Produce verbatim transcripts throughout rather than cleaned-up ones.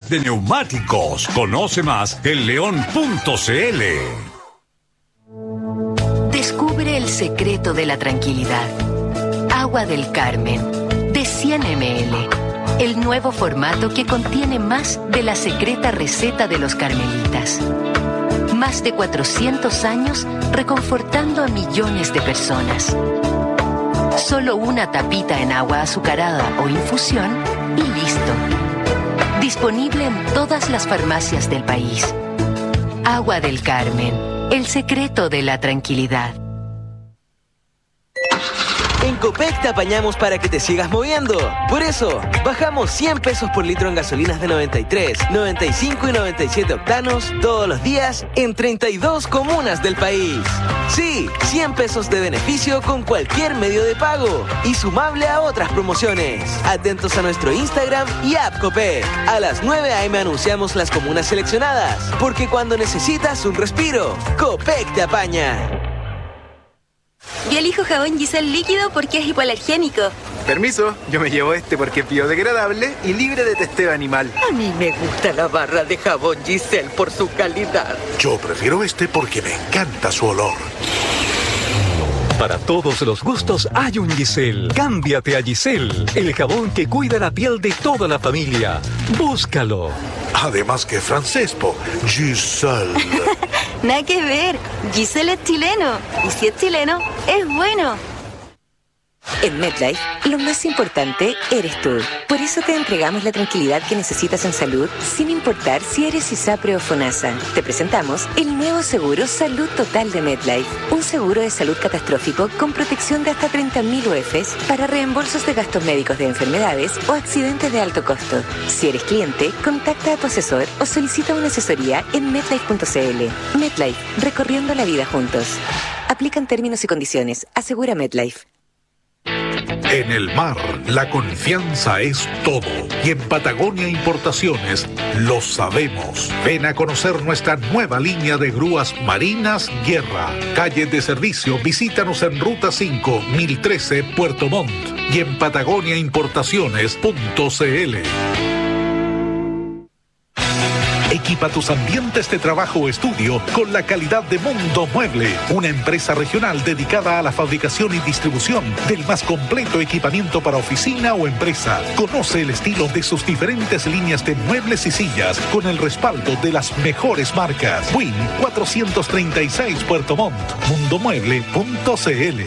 de neumáticos. Conoce más en león punto c l. Descubre el secreto de la tranquilidad. Agua del Carmen, de cien mililitros. El nuevo formato que contiene más de la secreta receta de los carmelitas. Más de cuatrocientos años reconfortando a millones de personas. Solo una tapita en agua azucarada o infusión y listo. Disponible en todas las farmacias del país. Agua del Carmen, el secreto de la tranquilidad. En Copec te apañamos para que te sigas moviendo. Por eso, bajamos cien pesos por litro en gasolinas de noventa y tres, noventa y cinco y noventa y siete octanos todos los días en treinta y dos comunas del país. Sí, cien pesos de beneficio con cualquier medio de pago y sumable a otras promociones. Atentos a nuestro Instagram y app Copec. A las nueve a eme anunciamos las comunas seleccionadas, porque cuando necesitas un respiro, Copec te apaña. Yo elijo jabón Giselle líquido porque es hipoalergénico. Permiso, yo me llevo este porque es biodegradable y libre de testeo animal. A mí me gusta la barra de jabón Giselle por su calidad. Yo prefiero este porque me encanta su olor. Para todos los gustos hay un Giselle. Cámbiate a Giselle, el jabón que cuida la piel de toda la familia. Búscalo. Además que francés, po. Giselle. Nada que ver. Giselle es chileno. Y si es chileno, es bueno. En MetLife, lo más importante eres tú. Por eso te entregamos la tranquilidad que necesitas en salud, sin importar si eres ISAPRE o FONASA. Te presentamos el nuevo seguro Salud Total de MetLife. Un seguro de salud catastrófico con protección de hasta treinta mil U Fs para reembolsos de gastos médicos de enfermedades o accidentes de alto costo. Si eres cliente, contacta a tu asesor o solicita una asesoría en metlife punto c l. MetLife, recorriendo la vida juntos. Aplican términos y condiciones. Asegura MetLife. En el mar, la confianza es todo. Y en Patagonia Importaciones lo sabemos. Ven a conocer nuestra nueva línea de grúas marinas Guerra. Calle de servicio, visítanos en Ruta cinco, mil trece, Puerto Montt. Y en patagonia importaciones punto c l. Equipa tus ambientes de trabajo o estudio con la calidad de Mundo Mueble, una empresa regional dedicada a la fabricación y distribución del más completo equipamiento para oficina o empresa. Conoce el estilo de sus diferentes líneas de muebles y sillas con el respaldo de las mejores marcas. Win cuatrocientos treinta y seis Puerto Montt, mundo mueble punto c l.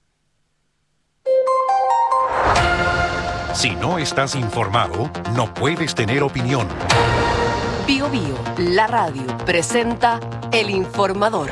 Si no estás informado, no puedes tener opinión. Bio Bio, la radio, presenta El Informador.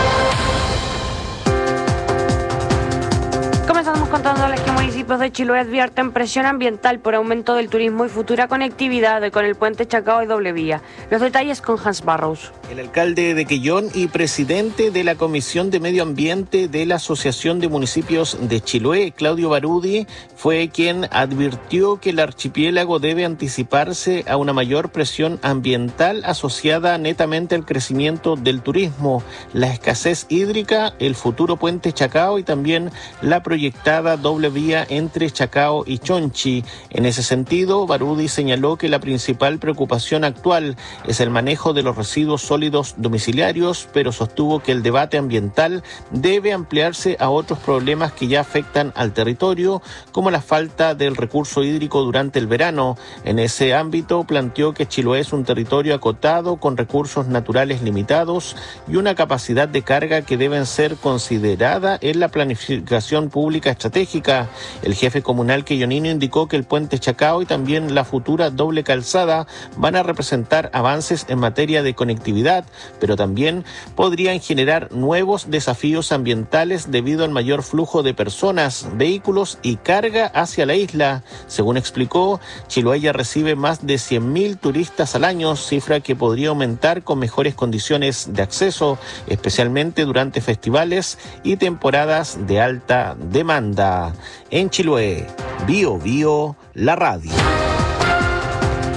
Comenzamos contándoles que municipios de Chiloé advierten presión ambiental por aumento del turismo y futura conectividad con el puente Chacao y doble vía. Los detalles con Hans Barrows. El alcalde de Quellón y presidente de la Comisión de Medio Ambiente de la Asociación de Municipios de Chiloé, Claudio Barudi, fue quien advirtió que el archipiélago debe anticiparse a una mayor presión ambiental asociada netamente al crecimiento del turismo, la escasez hídrica, el futuro puente Chacao y también la proyectada doble vía entre Chacao y Chonchi. En ese sentido, Barudi señaló que la principal preocupación actual es el manejo de los residuos sólidos domiciliarios, pero sostuvo que el debate ambiental debe ampliarse a otros problemas que ya afectan al territorio, como la falta del recurso hídrico durante el verano. En ese ámbito, planteó que Chiloé es un territorio acotado con recursos naturales limitados y una capacidad de carga que deben ser considerada en la planificación pública estratégica. El jefe comunal quellonino indicó que el puente Chacao y también la futura doble calzada van a representar avances en materia de conectividad, pero también podrían generar nuevos desafíos ambientales debido al mayor flujo de personas, vehículos y carga hacia la isla. Según explicó, Chiloé ya recibe más de cien mil turistas al año, cifra que podría aumentar con mejores condiciones de acceso, especialmente durante festivales y temporadas de alta demanda. En Chiloé, Bio Bio, la radio.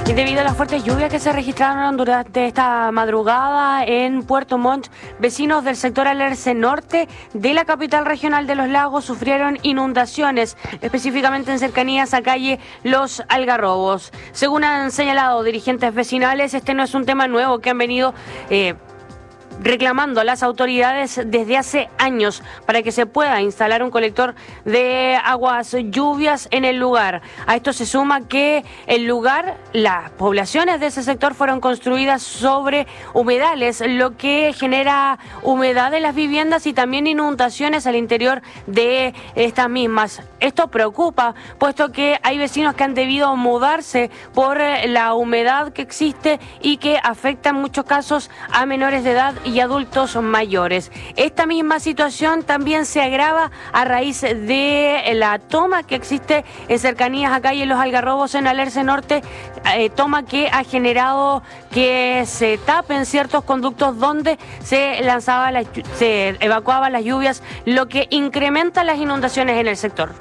Y debido a las fuertes lluvias que se registraron durante esta madrugada en Puerto Montt, vecinos del sector Alerce Norte de la capital regional de Los Lagos sufrieron inundaciones, específicamente en cercanías a calle Los Algarrobos. Según han señalado dirigentes vecinales, este no es un tema nuevo que han venido eh, reclamando a las autoridades desde hace años para que se pueda instalar un colector de aguas lluvias en el lugar. A esto se suma que el lugar, las poblaciones de ese sector fueron construidas sobre humedales, lo que genera humedad en las viviendas y también inundaciones al interior de estas mismas. Esto preocupa, puesto que hay vecinos que han debido mudarse por la humedad que existe y que afecta en muchos casos a menores de edad y adultos mayores. Esta misma situación también se agrava a raíz de la toma que existe en cercanías a calle Los Algarrobos en Alerce Norte, eh, toma que ha generado que se tapen ciertos conductos donde se lanzaba la, se evacuaban las lluvias, lo que incrementa las inundaciones en el sector.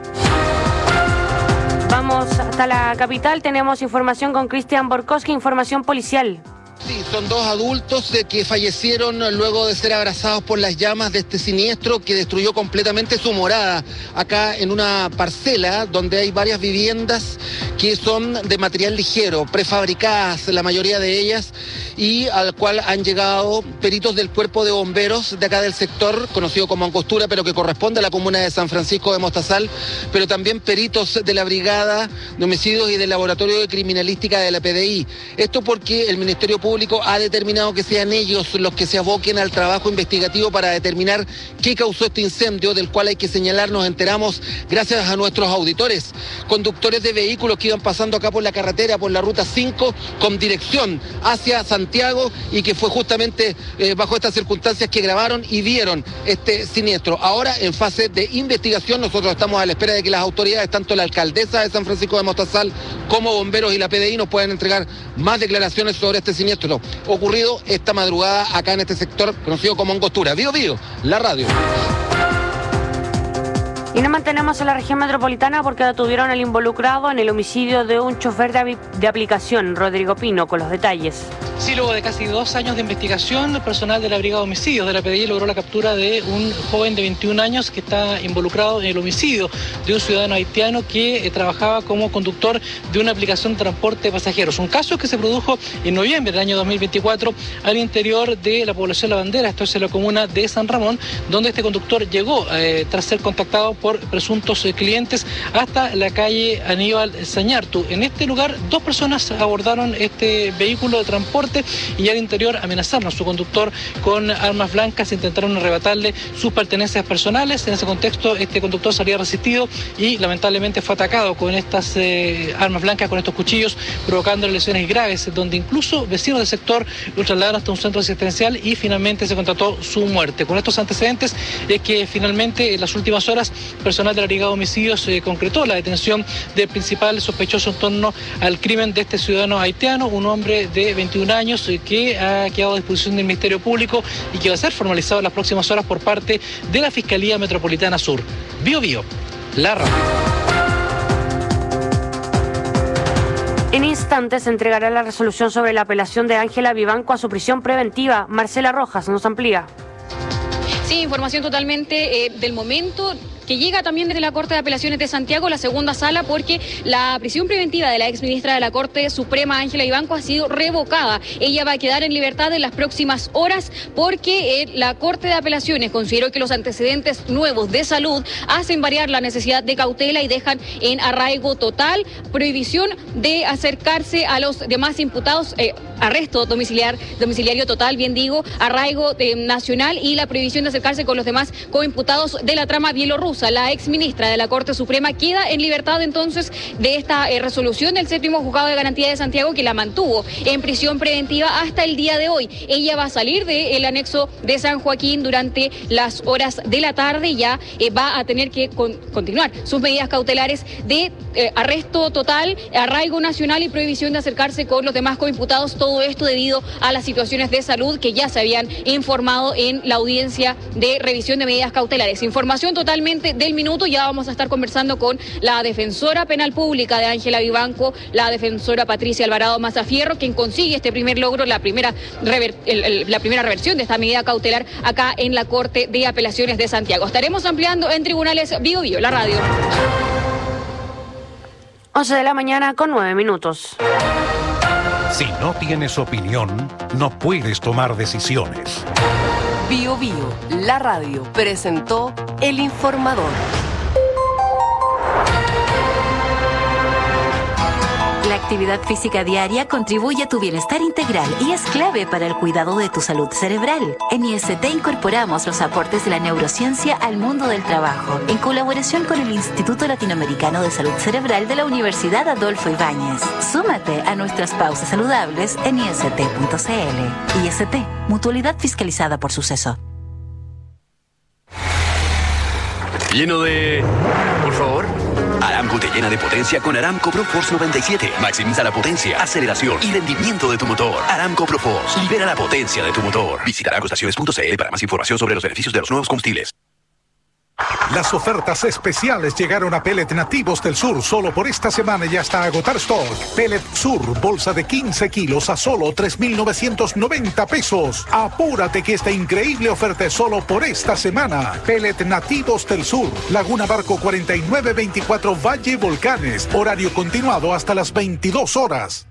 Vamos hasta la capital, tenemos información con Cristian Borkowski, información policial. Sí, son dos adultos eh, que fallecieron luego de ser abrazados por las llamas de este siniestro que destruyó completamente su morada acá en una parcela donde hay varias viviendas que son de material ligero, prefabricadas la mayoría de ellas, y al cual han llegado peritos del cuerpo de bomberos de acá del sector, conocido como Angostura, pero que corresponde a la comuna de San Francisco de Mostazal, pero también peritos de la Brigada de Homicidios y del Laboratorio de Criminalística de la P D I. Esto porque el Ministerio Público ha determinado que sean ellos los que se aboquen al trabajo investigativo para determinar qué causó este incendio, del cual hay que señalar, nos enteramos gracias a nuestros auditores, conductores de vehículos que iban pasando acá por la carretera, por la ruta cinco, con dirección hacia Santiago, y que fue justamente eh, bajo estas circunstancias que grabaron y vieron este siniestro. Ahora, en fase de investigación, nosotros estamos a la espera de que las autoridades, tanto la alcaldesa de San Francisco de Mostazal como bomberos y la P D I, nos puedan entregar más declaraciones sobre este siniestro ocurrido esta madrugada acá en este sector conocido como Angostura. Bío Bío, la radio. Y nos mantenemos en la región metropolitana porque detuvieron al involucrado en el homicidio de un chofer de, de aplicación, Rodrigo Pino, con los detalles. Sí, luego de casi dos años de investigación, el personal de la Brigada de Homicidios de la P D I logró la captura de un joven de veintiún años que está involucrado en el homicidio de un ciudadano haitiano que eh, trabajaba como conductor de una aplicación de transporte de pasajeros. Un caso que se produjo en noviembre del año dos mil veinticuatro al interior de la población La Bandera, esto es en la comuna de San Ramón, donde este conductor llegó eh, tras ser contactado por presuntos eh, clientes hasta la calle Aníbal Sañartu. En este lugar, dos personas abordaron este vehículo de transporte y al interior amenazaron a su conductor con armas blancas, intentaron arrebatarle sus pertenencias personales. En ese contexto, este conductor se había resistido y lamentablemente fue atacado con estas eh, armas blancas, con estos cuchillos, provocando lesiones graves, donde incluso vecinos del sector lo trasladaron hasta un centro asistencial y finalmente se constató su muerte. Con estos antecedentes es que finalmente en las últimas horas personal de la Brigada de Homicidios eh, concretó la detención del principal sospechoso en torno al crimen de este ciudadano haitiano, un hombre de veintiún años eh, que ha quedado a disposición del Ministerio Público y que va a ser formalizado en las próximas horas por parte de la Fiscalía Metropolitana Sur. Bío Bío, la radio. En instantes se entregará la resolución sobre la apelación de Ángela Vivanco a su prisión preventiva. Marcela Rojas nos amplía. Sí, información totalmente eh, del momento, que llega también desde la Corte de Apelaciones de Santiago, la segunda sala, porque la prisión preventiva de la exministra de la Corte Suprema, Ángela Vivanco, ha sido revocada. Ella va a quedar en libertad en las próximas horas porque eh, la Corte de Apelaciones consideró que los antecedentes nuevos de salud hacen variar la necesidad de cautela y dejan en arraigo total, prohibición de acercarse a los demás imputados, eh, arresto domiciliar, domiciliario total, bien digo, arraigo eh, nacional y la prohibición de acercarse con los demás coimputados de la trama bielorrusa. La exministra de la Corte Suprema queda en libertad entonces de esta eh, resolución del séptimo juzgado de garantía de Santiago, que la mantuvo en prisión preventiva hasta el día de hoy. Ella va a salir del anexo de San Joaquín durante las horas de la tarde y ya eh, va a tener que con, continuar sus medidas cautelares de eh, arresto total, arraigo nacional y prohibición de acercarse con los demás coimputados. Todo esto debido a las situaciones de salud que ya se habían informado en la audiencia de revisión de medidas cautelares. Información totalmente importante del minuto. Ya vamos a estar conversando con la defensora penal pública de Ángela Vivanco, la defensora Patricia Alvarado Mazafierro, quien consigue este primer logro, la primera, rever, el, el, la primera reversión de esta medida cautelar acá en la Corte de Apelaciones de Santiago. Estaremos ampliando en Tribunales Bio Bio, la radio. once de la mañana con nueve minutos. Si no tienes opinión, no puedes tomar decisiones. Bio Bio, la radio, presentó El Informador. La actividad física diaria contribuye a tu bienestar integral y es clave para el cuidado de tu salud cerebral. En I S T incorporamos los aportes de la neurociencia al mundo del trabajo, en colaboración con el Instituto Latinoamericano de Salud Cerebral de la Universidad Adolfo Ibáñez. Súmate a nuestras pausas saludables en I S T punto C L. I S T, mutualidad fiscalizada por Suceso. Lleno de... Por favor. Aramco te llena de potencia con Aramco ProForce noventa y siete. Maximiza la potencia, aceleración y rendimiento de tu motor. Aramco ProForce. Libera la potencia de tu motor. Visita aramco estaciones punto C L para más información sobre los beneficios de los nuevos combustibles. Las ofertas especiales llegaron a Pellet Nativos del Sur solo por esta semana y hasta agotar stock. Pellet Sur, bolsa de quince kilos a solo tres mil novecientos noventa pesos. Apúrate que esta increíble oferta es solo por esta semana. Pellet Nativos del Sur, Laguna Barco cuarenta y nueve veinticuatro Valle Volcanes. Horario continuado hasta las veintidós horas.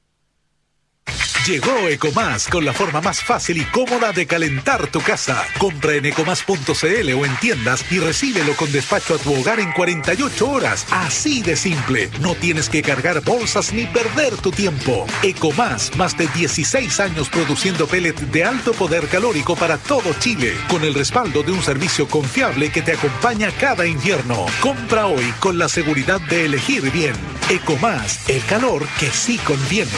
Llegó Ecomás con la forma más fácil y cómoda de calentar tu casa. Compra en ecomás punto C L o en tiendas y recíbelo con despacho a tu hogar en cuarenta y ocho horas. Así de simple. No tienes que cargar bolsas ni perder tu tiempo. Ecomás, más de dieciséis años produciendo pellet de alto poder calórico para todo Chile, con el respaldo de un servicio confiable que te acompaña cada invierno. Compra hoy con la seguridad de elegir bien. Ecomás, el calor que sí conviene.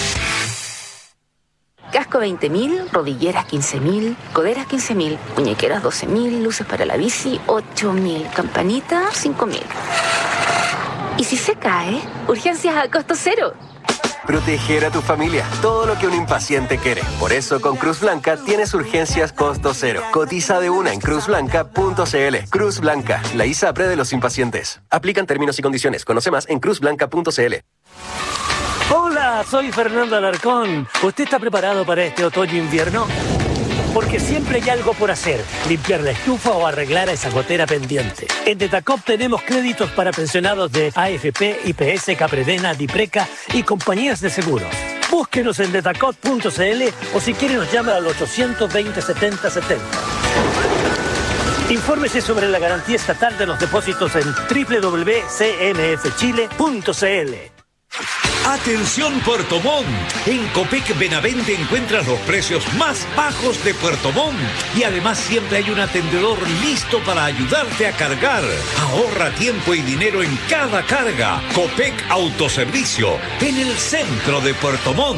Casco veinte mil, rodilleras quince mil, coderas quince mil, muñequeras doce mil, luces para la bici ocho mil, campanita cinco mil. ¿Y si se cae? Urgencias a costo cero. Proteger a tu familia, todo lo que un impaciente quiere. Por eso con Cruz Blanca tienes urgencias costo cero. Cotiza de una en cruz blanca punto C L. Cruz Blanca, la ISAPRE de los impacientes. Aplican términos y condiciones. Conoce más en cruz blanca punto C L. Hola, soy Fernando Alarcón. ¿Usted está preparado para este otoño-invierno? Porque siempre hay algo por hacer, limpiar la estufa o arreglar a esa gotera pendiente. En Detacop tenemos créditos para pensionados de A F P, I P S, Capredena, Dipreca y compañías de seguros. Búsquenos en detacop punto C L o si quiere nos llama al ochocientos veinte setenta setenta. Infórmese sobre la garantía estatal de los depósitos en doble u doble u doble u punto c m f chile punto c l. Atención Puerto Montt, en Copec Benavente encuentras los precios más bajos de Puerto Montt y además siempre hay un atendedor listo para ayudarte a cargar. Ahorra tiempo y dinero en cada carga. Copec Autoservicio, en el centro de Puerto Montt.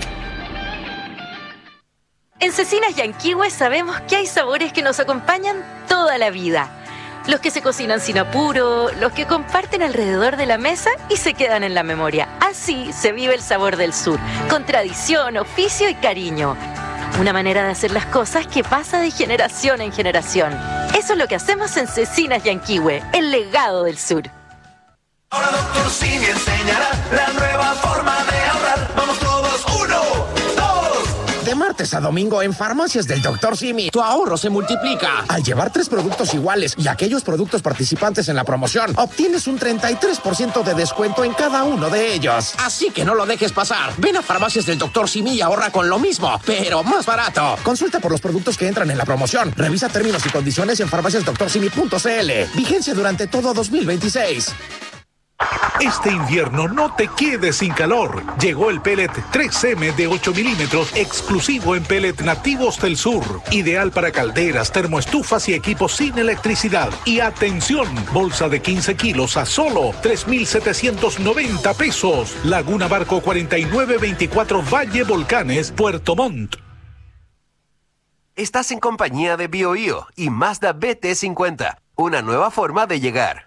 En Cecinas Yanquihue sabemos que hay sabores que nos acompañan toda la vida. Los que se cocinan sin apuro, los que comparten alrededor de la mesa y se quedan en la memoria. Así se vive el sabor del sur, con tradición, oficio y cariño. Una manera de hacer las cosas que pasa de generación en generación. Eso es lo que hacemos en Cecinas Yanquihue, el legado del sur. Ahora doctor Simi enseñará la nueva forma de ahorrar. Vamos todos, uno, dos. De martes a domingo en Farmacias del doctor Simi, tu ahorro se multiplica. Al llevar tres productos iguales y aquellos productos participantes en la promoción, obtienes un treinta y tres por ciento de descuento en cada uno de ellos. Así que no lo dejes pasar. Ven a Farmacias del doctor Simi y ahorra con lo mismo, pero más barato. Consulta por los productos que entran en la promoción. Revisa términos y condiciones en farmacias doctor simi punto c l. Vigencia durante todo dos mil veintiséis. Este invierno no te quedes sin calor. Llegó el pellet tres eme de ocho milímetros exclusivo en Pellet Nativos del Sur. Ideal para calderas, termoestufas y equipos sin electricidad. Y atención, bolsa de quince kilos a solo tres mil setecientos noventa pesos. Laguna Barco cuarenta y nueve veinticuatro Valle Volcanes, Puerto Montt. Estás en compañía de BioIO y Mazda B T cincuenta. Una nueva forma de llegar.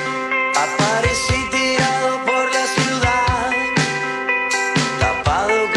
Aparecí tirado por la ciudad, tapado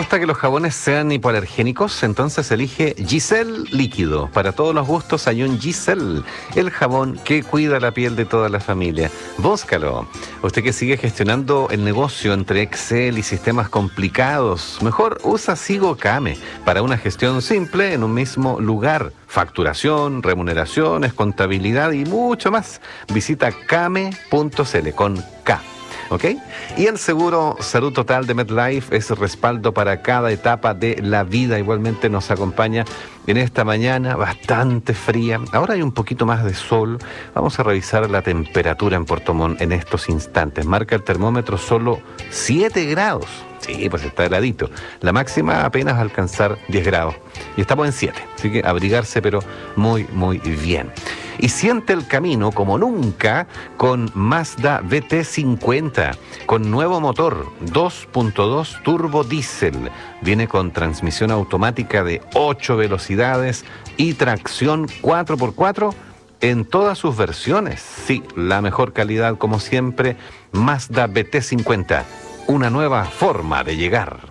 gusta que los jabones sean hipoalergénicos? Entonces elige Giselle líquido. Para todos los gustos hay un Giselle, el jabón que cuida la piel de toda la familia. Búscalo. Usted que sigue gestionando el negocio entre Excel y sistemas complicados, mejor usa SigoCame para una gestión simple en un mismo lugar. Facturación, remuneraciones, contabilidad y mucho más. Visita came punto cl con K. ¿Ok? Y el seguro Salud Total de MetLife es respaldo para cada etapa de la vida. Igualmente nos acompaña en esta mañana bastante fría. Ahora hay un poquito más de sol. Vamos a revisar la temperatura en Puerto Montt en estos instantes. Marca el termómetro solo siete grados. Sí, pues está heladito. La máxima apenas va a alcanzar diez grados. Y estamos en siete. Así que abrigarse, pero muy, muy bien. Y siente el camino como nunca con Mazda B T cincuenta, con nuevo motor dos punto dos turbo diésel. Viene con transmisión automática de ocho velocidades y tracción cuatro por cuatro en todas sus versiones. Sí, la mejor calidad como siempre. Mazda B T cincuenta, una nueva forma de llegar.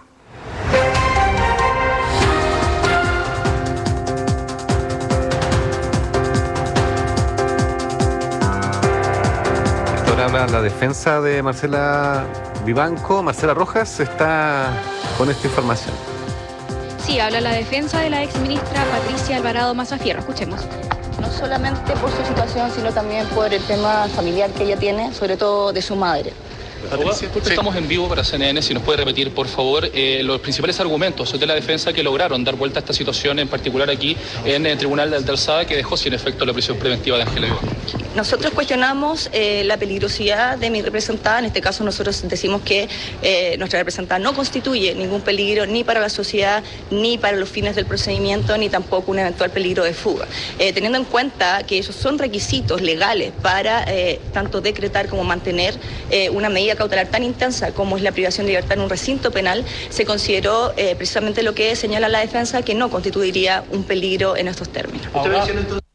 Ahora la defensa de Marcela Vivanco, Marcela Rojas, está con esta información. Sí, habla la defensa de la exministra Patricia Alvarado Mazafierro. Escuchemos. No solamente por su situación, sino también por el tema familiar que ella tiene, sobre todo de su madre. Patricia, estamos en vivo para C N N, si nos puede repetir, por favor, eh, los principales argumentos de la defensa que lograron dar vuelta a esta situación, en particular aquí en el Tribunal de Alta Alzada, que dejó sin efecto la prisión preventiva de Ángela Vivanco. Nosotros cuestionamos eh, la peligrosidad de mi representada. En este caso nosotros decimos que eh, nuestra representada no constituye ningún peligro ni para la sociedad, ni para los fines del procedimiento, ni tampoco un eventual peligro de fuga. Eh, teniendo en cuenta que esos son requisitos legales para eh, tanto decretar como mantener eh, una medida cautelar tan intensa como es la privación de libertad en un recinto penal, se consideró eh, precisamente lo que señala la defensa, que no constituiría un peligro en estos términos. Ahora,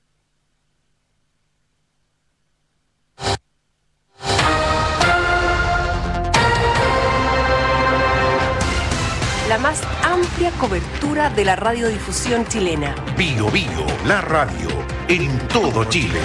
la más amplia cobertura de la radiodifusión chilena. Bio Bio, la radio en todo Chile.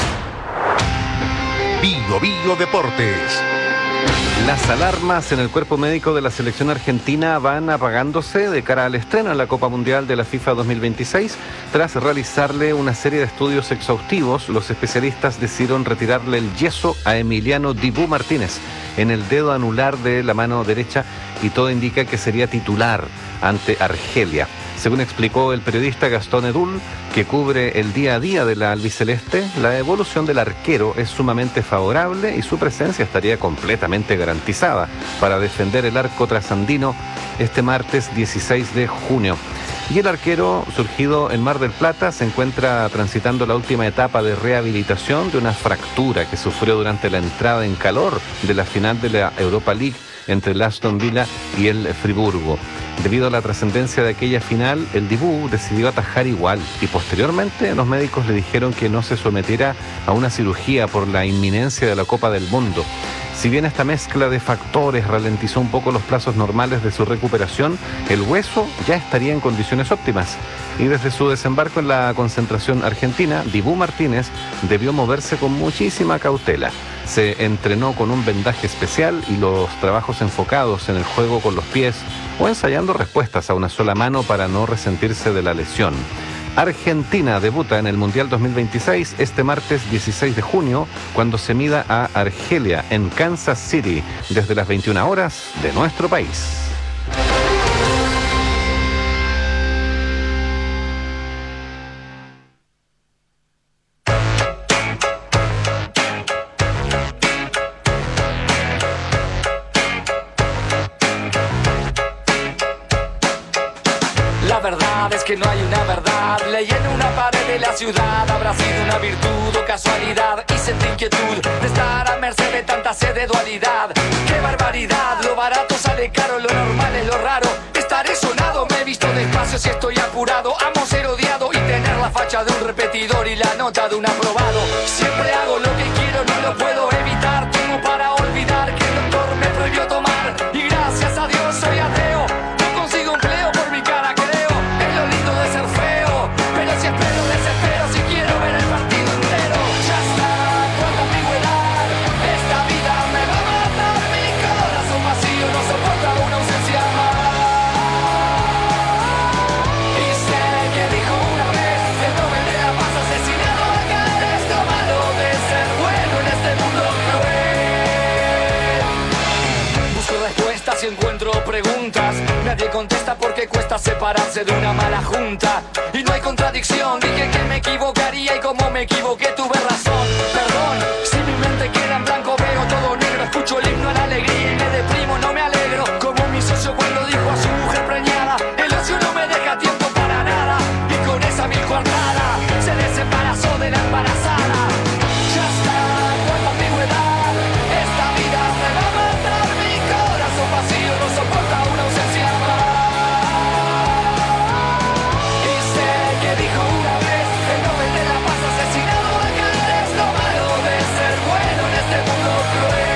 Bio Bio Deportes. Las alarmas en el cuerpo médico de la selección argentina van apagándose de cara al estreno en la Copa Mundial de la FIFA dos mil veintiséis. Tras realizarle una serie de estudios exhaustivos, los especialistas decidieron retirarle el yeso a Emiliano Dibu Martínez en el dedo anular de la mano derecha y todo indica que sería titular ante Argelia. Según explicó el periodista Gastón Edul, que cubre el día a día de la albiceleste, la evolución del arquero es sumamente favorable y su presencia estaría completamente garantizada para defender el arco trasandino este martes dieciséis de junio. Y el arquero, surgido en Mar del Plata, se encuentra transitando la última etapa de rehabilitación de una fractura que sufrió durante la entrada en calor de la final de la Europa League entre el Aston Villa y el Friburgo. Debido a la trascendencia de aquella final, el Dibu decidió atajar igual y posteriormente los médicos le dijeron que no se sometiera a una cirugía por la inminencia de la Copa del Mundo. Si bien esta mezcla de factores ralentizó un poco los plazos normales de su recuperación, el hueso ya estaría en condiciones óptimas. Y desde su desembarco en la concentración argentina, Dibu Martínez debió moverse con muchísima cautela. Se entrenó con un vendaje especial y los trabajos enfocados en el juego con los pies o ensayando respuestas a una sola mano para no resentirse de la lesión. Argentina debuta en el Mundial dos mil veintiséis este martes dieciséis de junio cuando se mida a Argelia en Kansas City desde las veintiuna horas de nuestro país. La verdad es que no hay una verdad. Leí en una pared de la ciudad. Habrá sido una virtud o casualidad. Y sentí inquietud de estar a merced de tanta sed de dualidad. ¡Qué barbaridad! Lo barato sale caro, lo normal es lo raro. Estaré sonado, me he visto despacio si estoy apurado. Amo ser odiado y tener la facha de un repetidor y la nota de un aprobado. Siempre hago lo que quiero, no lo puedo evitar. Tengo para olvidar que el doctor me prohibió tomar. Y gracias a Dios soy ateo. No consigo y encuentro preguntas. Nadie contesta porque cuesta separarse de una mala junta. Y no hay contradicción, dije que me equivocaría y como me equivoqué tuve razón. Perdón, si mi mente queda en blanco veo todo negro. Escucho el himno a la alegría y me deprimo, no me alegro. Como mi socio cuando dijo a su mujer preñada: el ocio no me deja tiempo para nada. Y con esa mil coartada se desembarazó de la embarazada. Ya está, cuánta ambigüedad. Esta vida me va a matar. Mi corazón vacío no soporta una ausencia más. Y sé que dijo una vez el Nobel de la Paz asesinado acá. Es lo malo de ser bueno en este mundo cruel.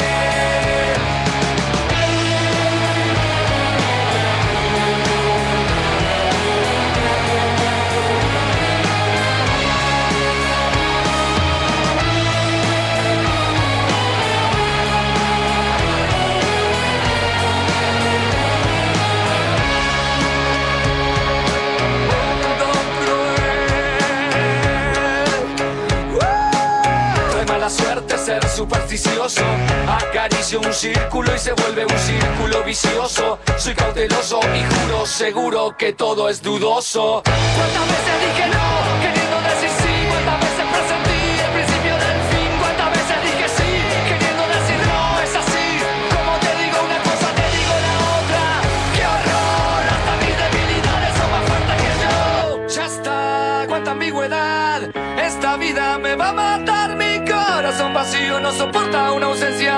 La suerte ser supersticioso. Acaricio un círculo y se vuelve un círculo vicioso. Soy cauteloso y juro seguro que todo es dudoso. ¿Cuántas veces dije no, queriendo decir sí? ¿Cuántas veces presentí el principio del fin? ¿Cuántas veces dije sí, queriendo decir no? Es así, como te digo una cosa, te digo la otra. ¡Qué horror! Hasta mis debilidades son más fuertes que yo. Ya está, cuánta ambigüedad. Esta vida me va a matar. Mi corazón vacío no soporta una ausencia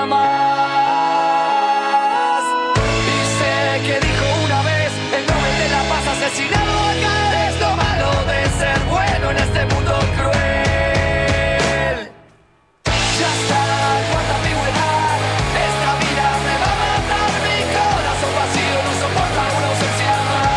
más. Y sé que dijo una vez el Nobel de la Paz asesinado acá. Es lo malo de ser bueno en este mundo cruel. Ya está, cuánta ambigüedad. Esta vida me va a matar. Mi corazón vacío no soporta una ausencia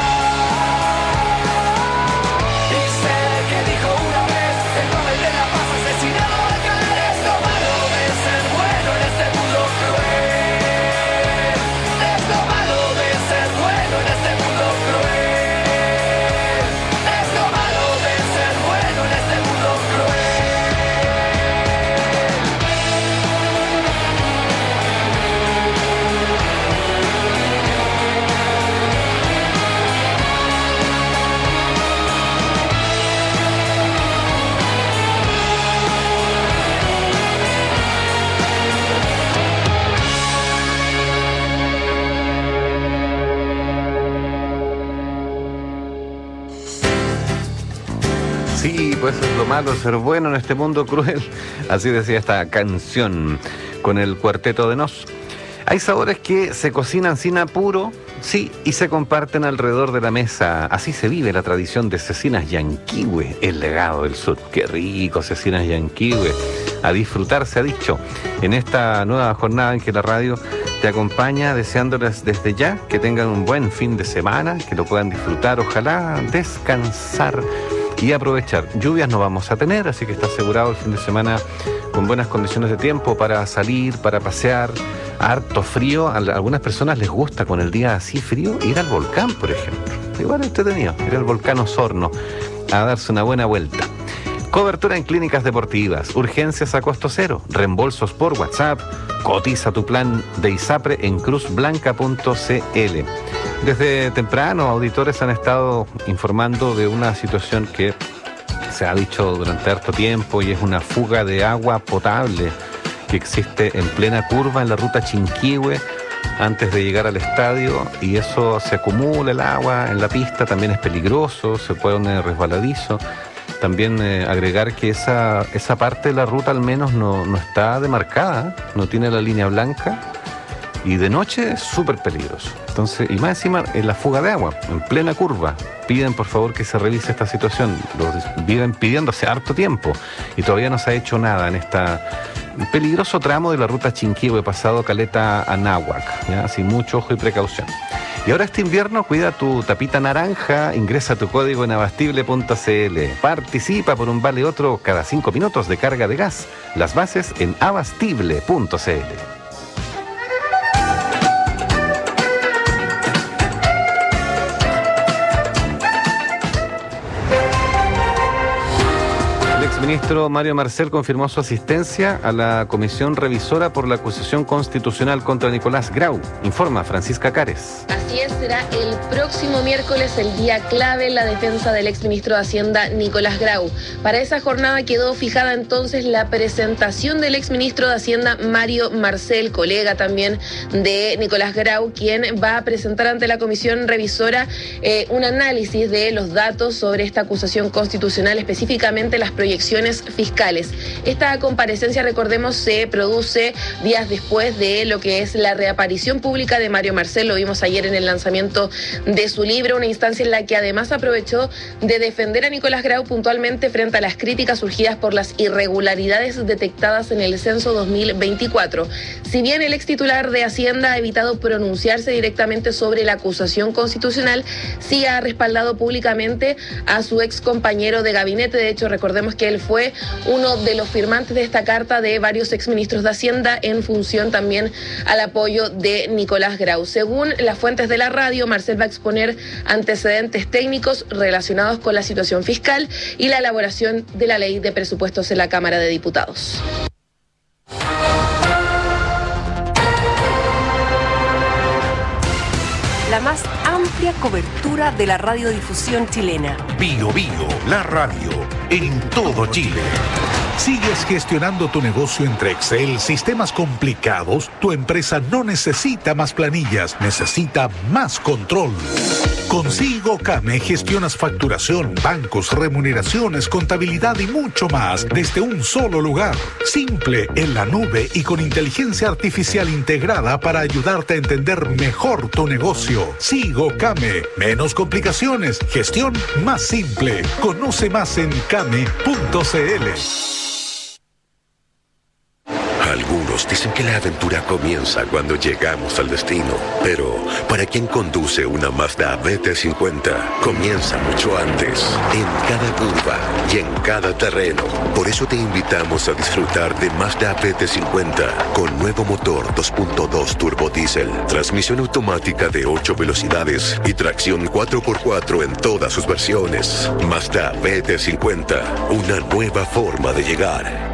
más. Y sé que dijo una vez el Nobel de la Paz asesinado acá. Es lo malo de ser bueno en este mundo cruel. Es lo malo de ser bueno en este mundo cruel. Es lo malo de ser bueno en este mundo cruel. Sí, pues eso es lo malo, ser bueno en este mundo cruel. Así decía esta canción con el Cuarteto de Nos. Hay sabores que se cocinan sin apuro, sí, y se comparten alrededor de la mesa. Así se vive la tradición de Cecinas Yanquihue, el legado del sur. Qué rico, Cecinas Yanquihue. A disfrutar, se ha dicho, en esta nueva jornada en que la radio te acompaña, deseándoles desde ya que tengan un buen fin de semana, que lo puedan disfrutar, ojalá descansar y aprovechar. Lluvias no vamos a tener, así que está asegurado el fin de semana con buenas condiciones de tiempo para salir, para pasear. Harto frío, a algunas personas les gusta con el día así frío ir al volcán, por ejemplo. Igual entretenido, ir al volcán Osorno a darse una buena vuelta. Cobertura en clínicas deportivas, urgencias a costo cero, reembolsos por WhatsApp. Cotiza tu plan de ISAPRE en cruz blanca punto c l. Desde temprano, auditores han estado informando de una situación que se ha dicho durante harto tiempo y es una fuga de agua potable que existe en plena curva en la ruta Chinquihue antes de llegar al estadio, y eso se acumula el agua en la pista, también es peligroso, se pone resbaladizo. También eh, agregar que esa, esa parte de la ruta al menos no, no está demarcada, no tiene la línea blanca, y de noche es súper peligroso. Entonces, y más encima en la fuga de agua, en plena curva. Piden por favor que se revise esta situación. Lo viven pidiendo hace harto tiempo y todavía no se ha hecho nada en esta peligroso tramo de la ruta Chinquihue pasado Caleta a Náhuac, ¿ya? Así mucho ojo y precaución. Y ahora este invierno cuida tu tapita naranja, ingresa tu código en abastible punto c l. Participa por un vale otro cada cinco minutos de carga de gas. Las bases en abastible punto c l. exministro Mario Marcel confirmó su asistencia a la comisión revisora por la acusación constitucional contra Nicolás Grau. Informa Francisca Cares. Así es, será el próximo miércoles el día clave en la defensa del exministro de Hacienda Nicolás Grau. Para esa jornada quedó fijada entonces la presentación del exministro de Hacienda Mario Marcel, colega también de Nicolás Grau, quien va a presentar ante la comisión revisora eh, un análisis de los datos sobre esta acusación constitucional, específicamente las proyecciones fiscales. Esta comparecencia, recordemos, se produce días después de lo que es la reaparición pública de Mario Marcel. Lo vimos ayer en el lanzamiento de su libro, una instancia en la que además aprovechó de defender a Nicolás Grau puntualmente frente a las críticas surgidas por las irregularidades detectadas en el censo dos mil veinticuatro. Si bien el ex titular de Hacienda ha evitado pronunciarse directamente sobre la acusación constitucional, sí ha respaldado públicamente a su ex compañero de gabinete. De hecho, recordemos que él fue uno de los firmantes de esta carta de varios exministros de Hacienda en función también al apoyo de Nicolás Grau. Según las fuentes de la radio, Marcel va a exponer antecedentes técnicos relacionados con la situación fiscal y la elaboración de la ley de presupuestos en la Cámara de Diputados. La más amplia cobertura de la radiodifusión chilena. Bio Bio, la radio, en todo Chile. ¿Sigues gestionando tu negocio entre Excel, sistemas complicados? Tu empresa no necesita más planillas, necesita más control. Con SigoCame gestionas facturación, bancos, remuneraciones, contabilidad y mucho más desde un solo lugar. Simple, en la nube y con inteligencia artificial integrada para ayudarte a entender mejor tu negocio. SigoCame. Menos complicaciones, gestión más simple. Conoce más en came punto cl. Algunos dicen que la aventura comienza cuando llegamos al destino, pero para quien conduce una Mazda B T cincuenta, comienza mucho antes, en cada curva y en cada terreno. Por eso te invitamos a disfrutar de Mazda B T cincuenta con nuevo motor dos punto dos turbo diésel, transmisión automática de ocho velocidades y tracción cuatro por cuatro en todas sus versiones. Mazda B T cincuenta, una nueva forma de llegar.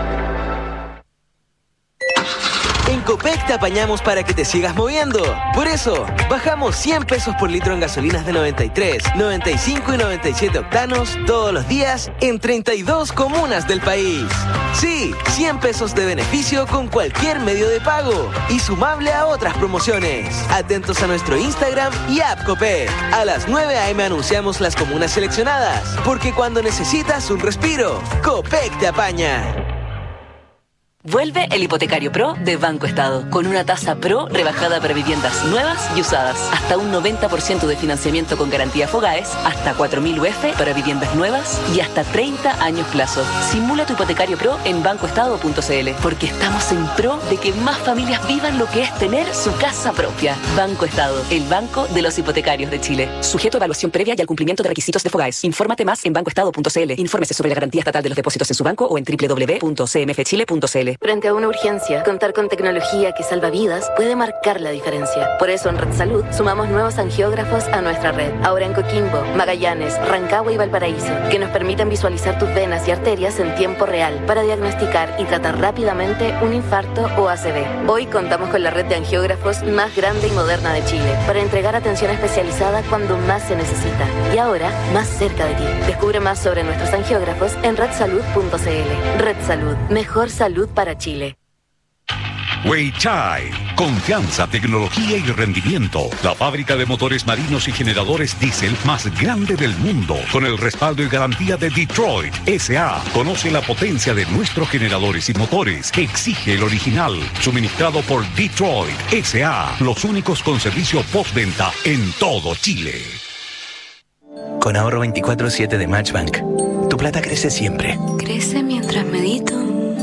En Copec te apañamos para que te sigas moviendo. Por eso, bajamos cien pesos por litro en gasolinas de noventa y tres, noventa y cinco y noventa y siete octanos todos los días en treinta y dos comunas del país. Sí, cien pesos de beneficio con cualquier medio de pago y sumable a otras promociones. Atentos a nuestro Instagram y app Copec. A las nueve a eme anunciamos las comunas seleccionadas, porque cuando necesitas un respiro, Copec te apaña. Vuelve el Hipotecario Pro de Banco Estado, con una tasa Pro rebajada para viviendas nuevas y usadas, hasta un noventa por ciento de financiamiento con garantía Fogaes, hasta cuatro mil U F para viviendas nuevas y hasta treinta años plazo. Simula tu Hipotecario Pro en banco estado punto cl, porque estamos en pro de que más familias vivan lo que es tener su casa propia. Banco Estado, el banco de los hipotecarios de Chile. Sujeto a evaluación previa y al cumplimiento de requisitos de Fogaes. Infórmate más en banco estado punto cl. Infórmese sobre la garantía estatal de los depósitos en su banco o en doble u doble u doble u punto c m f chile punto c l. Frente a una urgencia, contar con tecnología que salva vidas puede marcar la diferencia. Por eso en Red Salud sumamos nuevos angiógrafos a nuestra red. Ahora en Coquimbo, Magallanes, Rancagua y Valparaíso, que nos permiten visualizar tus venas y arterias en tiempo real para diagnosticar y tratar rápidamente un infarto o A C V. Hoy contamos con la red de angiógrafos más grande y moderna de Chile para entregar atención especializada cuando más se necesita. Y ahora, más cerca de ti. Descubre más sobre nuestros angiógrafos en red salud punto c l. Red Salud, mejor salud para Chile. Weichai, confianza, tecnología y rendimiento. La fábrica de motores marinos y generadores diésel más grande del mundo, con el respaldo y garantía de Detroit ese a. Conoce la potencia de nuestros generadores y motores. Exige el original, suministrado por Detroit ese a. Los únicos con servicio postventa en todo Chile. Con ahorro veinticuatro siete de Matchbank, tu plata crece siempre. Crece mientras medito.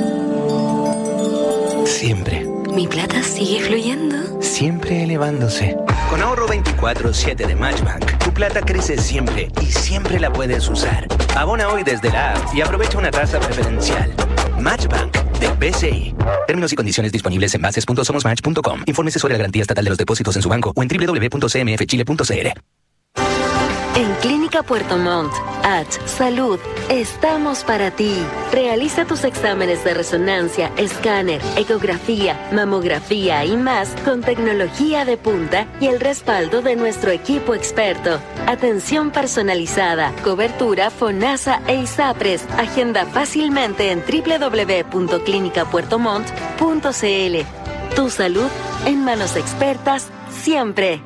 Siempre. Mi plata sigue fluyendo. Siempre elevándose. Con ahorro veinticuatro siete de Matchbank, tu plata crece siempre y siempre la puedes usar. Abona hoy desde la app y aprovecha una tasa preferencial. Matchbank de B C I. Términos y condiciones disponibles en bases punto somos match punto com. Infórmese sobre la garantía estatal de los depósitos en su banco o en doble u doble u doble u punto c m f chile punto c l. En Clínica Puerto Montt, H Salud, estamos para ti. Realiza tus exámenes de resonancia, escáner, ecografía, mamografía y más con tecnología de punta y el respaldo de nuestro equipo experto. Atención personalizada, cobertura FONASA e ISAPRES. Agenda fácilmente en doble u doble u doble u punto clínica puerto montt punto c l. Tu salud en manos expertas siempre.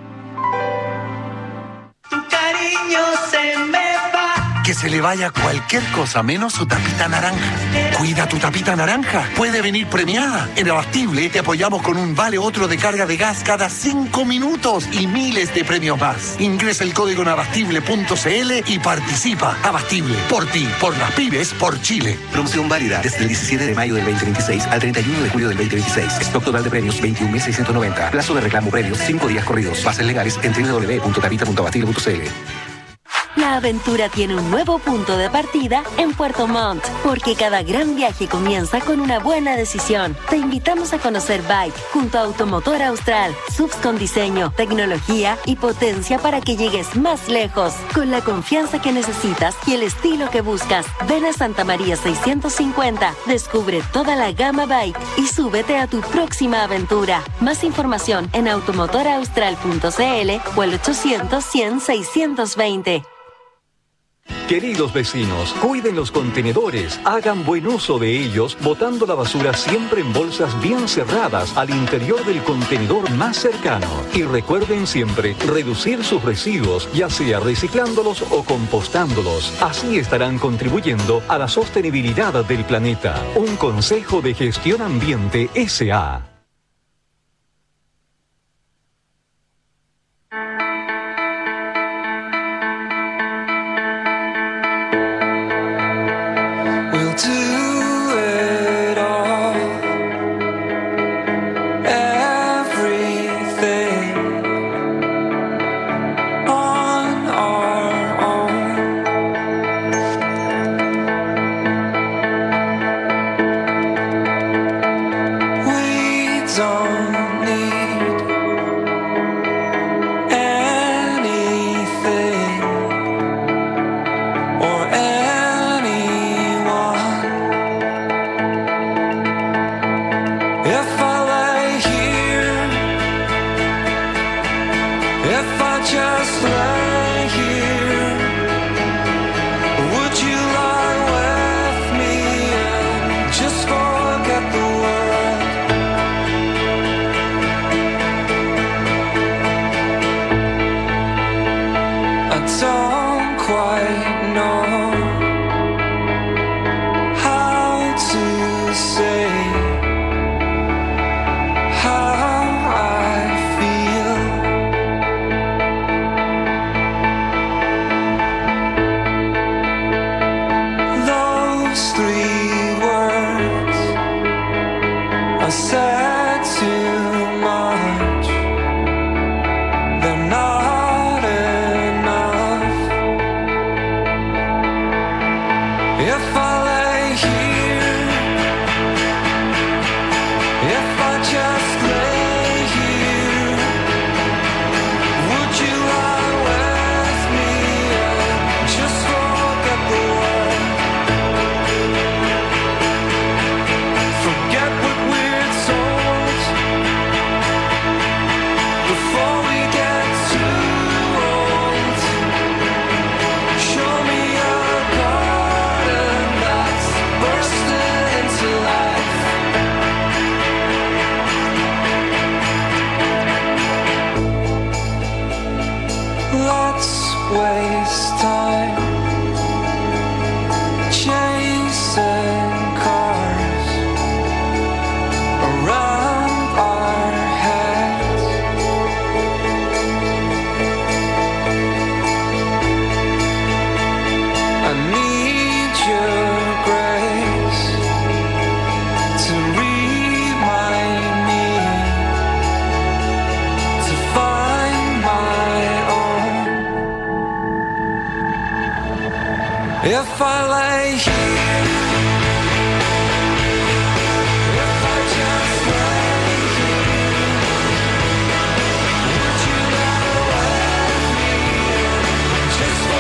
Tu cariño se me va. Que se le vaya cualquier cosa menos su tapita naranja. Cuida tu tapita naranja. Puede venir premiada. En Abastible te apoyamos con un vale otro de carga de gas cada cinco minutos y miles de premios más. Ingresa el código en abastible punto c l y participa. Abastible. Por ti, por las pymes, por Chile. Promoción válida desde el diecisiete de mayo del veinte veintiséis al treinta y uno de julio del veinte veintiséis. Stock total de premios veintiún mil seiscientos noventa. Plazo de reclamo premios cinco días corridos. Bases legales en doble u doble u doble u punto tapita punto abastible punto c l. La aventura tiene un nuevo punto de partida en Puerto Montt, porque cada gran viaje comienza con una buena decisión. Te invitamos a conocer Bike junto a Automotor Austral, subs con diseño, tecnología y potencia para que llegues más lejos, con la confianza que necesitas y el estilo que buscas. Ven a Santa María seiscientos cincuenta, descubre toda la gama Bike y súbete a tu próxima aventura. Más información en automotor austral punto c l o el ochocientos cien seiscientos veinte. Queridos vecinos, cuiden los contenedores, hagan buen uso de ellos, botando la basura siempre en bolsas bien cerradas al interior del contenedor más cercano. Y recuerden siempre reducir sus residuos, ya sea reciclándolos o compostándolos. Así estarán contribuyendo a la sostenibilidad del planeta. Un consejo de Gestión Ambiente S A If I lay here, if I just lay here, would you lie with me just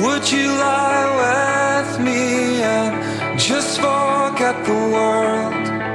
Would you lie with me and just forget the world?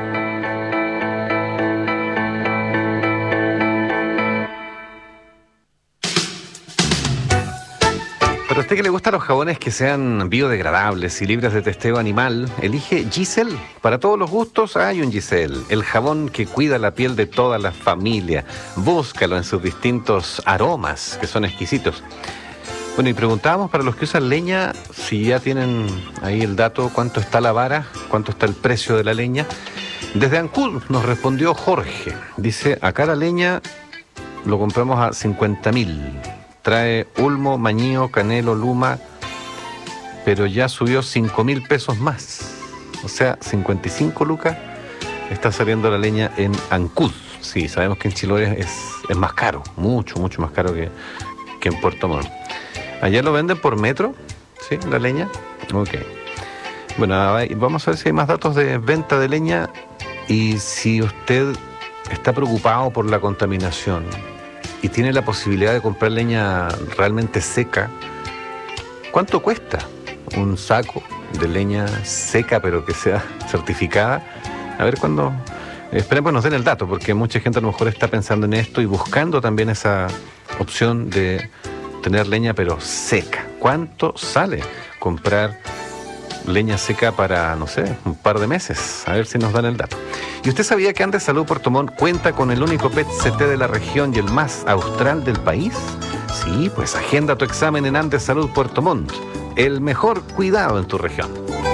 Para usted que le gustan los jabones que sean biodegradables y libres de testeo animal, elige Giselle. Para todos los gustos hay un Giselle, el jabón que cuida la piel de toda la familia. Búscalo en sus distintos aromas, que son exquisitos. Bueno, y preguntábamos para los que usan leña, si ya tienen ahí el dato, cuánto está la vara, cuánto está el precio de la leña. Desde Ancud nos respondió Jorge. Dice, acá la leña lo compramos a cincuenta mil. Trae ulmo, mañío, canelo, luma, pero ya subió cinco mil pesos más. O sea, cincuenta y cinco lucas está saliendo la leña en Ancud. Sí, sabemos que en Chiloé es, es más caro, mucho, mucho más caro que, que en Puerto Montt. ¿Allá lo venden por metro? ¿Sí? ¿La leña? Ok. Bueno, vamos a ver si hay más datos de venta de leña y si usted está preocupado por la contaminación y tiene la posibilidad de comprar leña realmente seca, ¿cuánto cuesta un saco de leña seca pero que sea certificada? A ver cuándo... Esperemos que nos den el dato, porque mucha gente a lo mejor está pensando en esto y buscando también esa opción de tener leña pero seca. ¿Cuánto sale comprar leña seca para, no sé, un par de meses? A ver si nos dan el dato. ¿Y usted sabía que Andes Salud Puerto Montt cuenta con el único P E T C T de la región y el más austral del país? Sí, pues agenda tu examen en Andes Salud Puerto Montt. El mejor cuidado en tu región.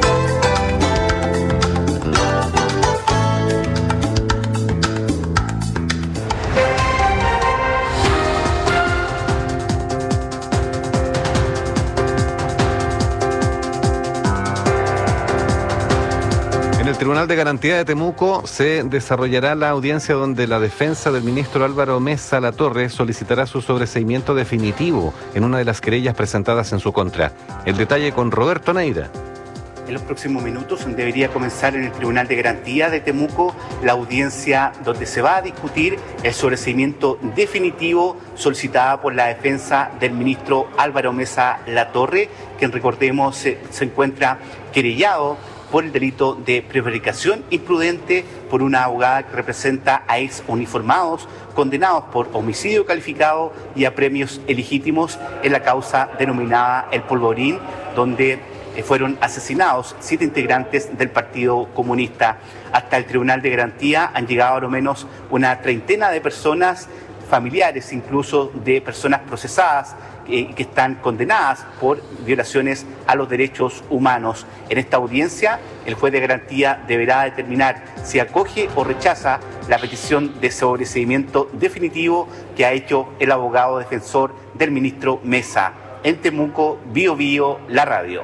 En el Tribunal de Garantía de Temuco se desarrollará la audiencia donde la defensa del ministro Álvaro Mesa Latorre solicitará su sobreseimiento definitivo en una de las querellas presentadas en su contra. El detalle con Roberto Neira. En los próximos minutos debería comenzar en el Tribunal de Garantía de Temuco la audiencia donde se va a discutir el sobreseimiento definitivo solicitada por la defensa del ministro Álvaro Mesa Latorre, quien, recordemos, se, se encuentra querellado por el delito de prevaricación imprudente por una abogada que representa a ex uniformados condenados por homicidio calificado y a premios ilegítimos en la causa denominada El Polvorín, donde fueron asesinados siete integrantes del Partido Comunista. Hasta el Tribunal de Garantía han llegado a lo menos una treintena de personas, familiares incluso de personas procesadas eh, que están condenadas por violaciones a los derechos humanos. En esta audiencia, el juez de garantía deberá determinar si acoge o rechaza la petición de sobreseimiento definitivo que ha hecho el abogado defensor del ministro Mesa. En Temuco, Bio Bio, la radio.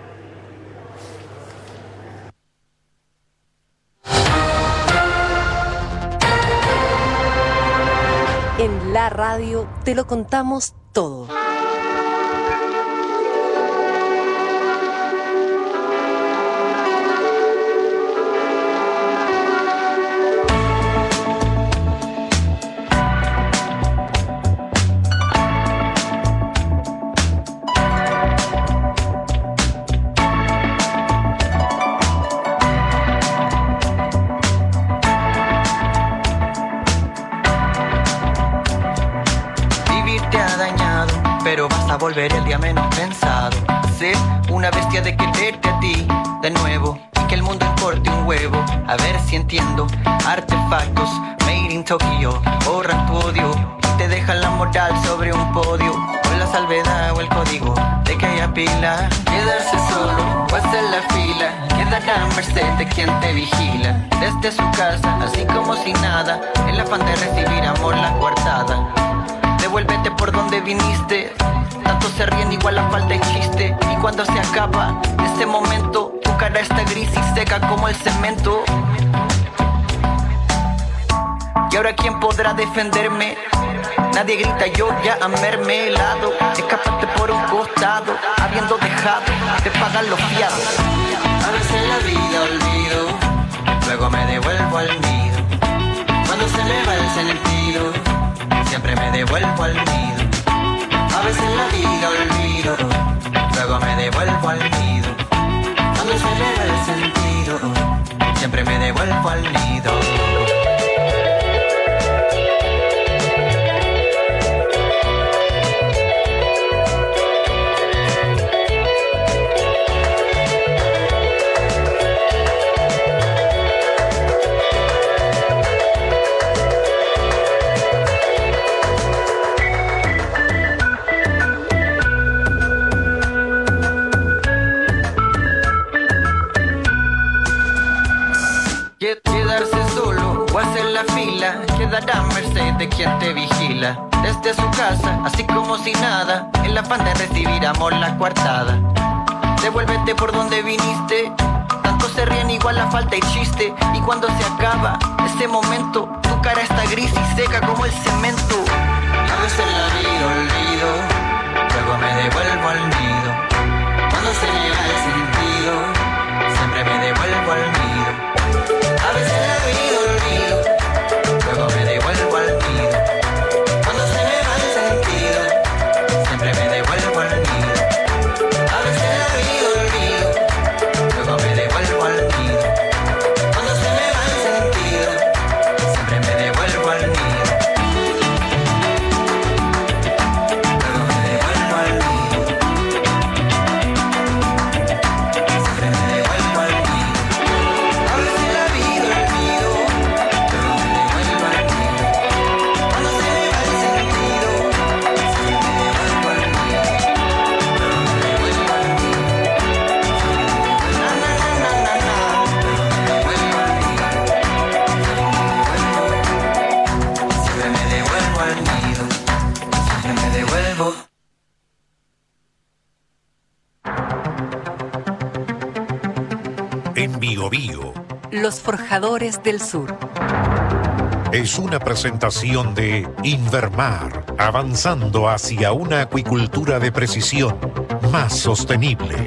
En la radio te lo contamos todo. Pero vas a volver el día menos pensado. Ser una bestia de quererte a ti de nuevo y que el mundo importe un huevo. A ver si entiendo. Artefactos made in Tokio borran tu odio y te dejan la moral sobre un podio. Con la salvedad o el código de que haya pila. Quedarse solo o hacer la fila. Quedará a merced de quien te vigila. Desde su casa, así como si nada. El afán de recibir amor la coartada. Devuélvete por donde viniste. Tanto se ríen, igual la falta de chiste. Y cuando se acaba ese momento, tu cara está gris y seca como el cemento. Y ahora ¿quién podrá defenderme? Nadie grita, yo ya a merme helado. Escapaste por un costado, habiendo dejado de pagar los fiados. A veces en la vida olvido, luego me devuelvo al nido. Cuando se me va el sentido, siempre me devuelvo al nido. A veces en la vida olvido, luego devuelvo al nido. Cuando se me va el sentido, siempre me devuelvo al nido. Quedarse solo o hacer la fila, quedará a merced de quien te vigila. Desde su casa, así como si nada, en la afán de recibir amor la coartada. Devuélvete por donde viniste, tanto se ríen igual la falta y chiste. Y cuando se acaba ese momento, tu cara está gris y seca como el cemento. A veces la vida olvido, luego me devuelvo al nido. Cuando se me va el sentido, siempre me devuelvo al nido. A veces la vida olvido, luego me devuelvo al nido. Cuando se me va el sentido, siempre me devuelvo al nido. A veces la vida olvido, luego me devuelvo al nido. Cuando se me va el sentido, siempre me devuelvo al nido. Luego me devuelvo al nido. Siempre me devuelvo al nido. A veces la vida olvido, luego me devuelvo al nido. Cuando se me va el sentido, siempre me devuelvo al nido. Luego me devuelvo al nido. Na na na na na na. Luego me devuelvo al nido. Siempre me devuelvo al nido. Siempre me devuelvo. En Bio Bio Los Forjadores del Sur. es una presentación de Invermar, avanzando hacia una acuicultura de precisión más sostenible.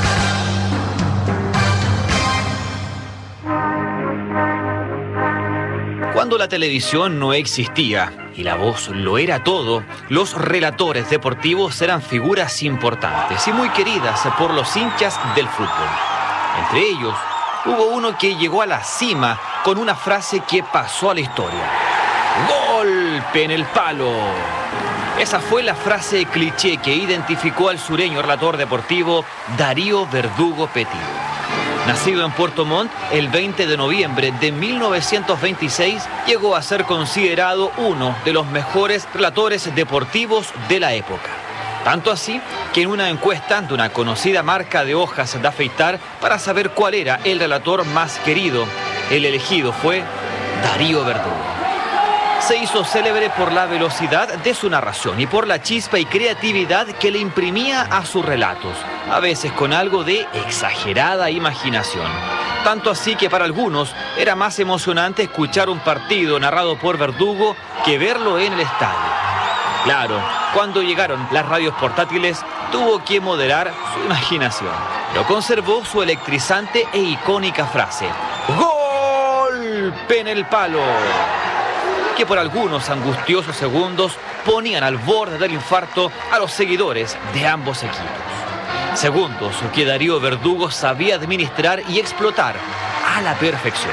Cuando la televisión no existía y la voz lo era todo, los relatores deportivos eran figuras importantes y muy queridas por los hinchas del fútbol. Entre ellos, hubo uno que llegó a la cima con una frase que pasó a la historia. ¡Golpe en el palo! Esa fue la frase cliché que identificó al sureño relator deportivo Darío Verdugo Petido. Nacido en Puerto Montt el veinte de noviembre de mil novecientos veintiséis, llegó a ser considerado uno de los mejores relatores deportivos de la época. Tanto así que en una encuesta de una conocida marca de hojas de afeitar para saber cuál era el relator más querido, el elegido fue Darío Verdugo. Se hizo célebre por la velocidad de su narración y por la chispa y creatividad que le imprimía a sus relatos, a veces con algo de exagerada imaginación. Tanto así que para algunos era más emocionante escuchar un partido narrado por Verdugo que verlo en el estadio. Claro, cuando llegaron las radios portátiles, tuvo que moderar su imaginación. Pero conservó su electrizante e icónica frase: ¡golpe en el palo!, que por algunos angustiosos segundos ponían al borde del infarto a los seguidores de ambos equipos. Segundos que Darío Verdugo sabía administrar y explotar a la perfección.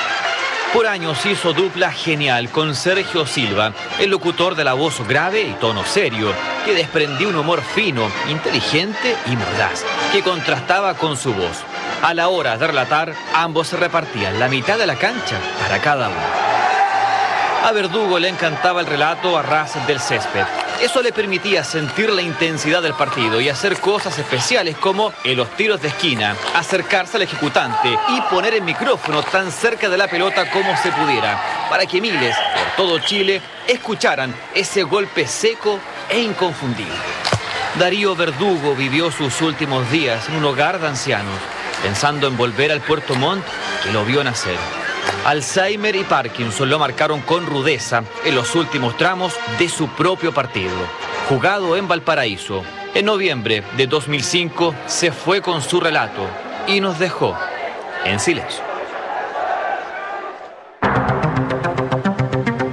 Por años hizo dupla genial con Sergio Silva, el locutor de la voz grave y tono serio, que desprendía un humor fino, inteligente y mordaz, que contrastaba con su voz. A la hora de relatar, ambos se repartían la mitad de la cancha para cada uno. A Verdugo le encantaba el relato a ras del césped. Eso le permitía sentir la intensidad del partido y hacer cosas especiales como en los tiros de esquina, acercarse al ejecutante y poner el micrófono tan cerca de la pelota como se pudiera, para que miles por todo Chile escucharan ese golpe seco e inconfundible. Darío Verdugo vivió sus últimos días en un hogar de ancianos, pensando en volver al Puerto Montt que lo vio nacer. Alzheimer y Parkinson lo marcaron con rudeza en los últimos tramos de su propio partido, jugado en Valparaíso. En noviembre de dos mil cinco se fue con su relato y nos dejó en silencio.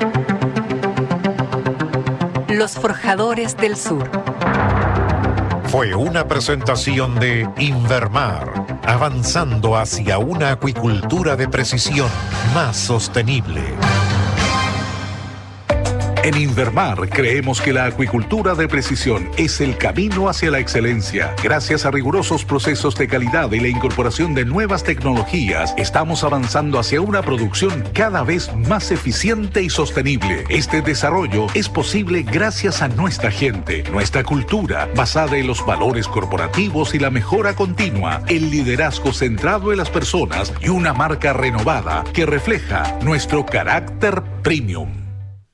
Los Forjadores del Sur. Fue una presentación de Invermar, avanzando hacia una acuicultura de precisión más sostenible. En Invermar creemos que la acuicultura de precisión es el camino hacia la excelencia. Gracias a rigurosos procesos de calidad y la incorporación de nuevas tecnologías, estamos avanzando hacia una producción cada vez más eficiente y sostenible. Este desarrollo es posible gracias a nuestra gente, nuestra cultura, basada en los valores corporativos y la mejora continua, el liderazgo centrado en las personas y una marca renovada que refleja nuestro carácter premium.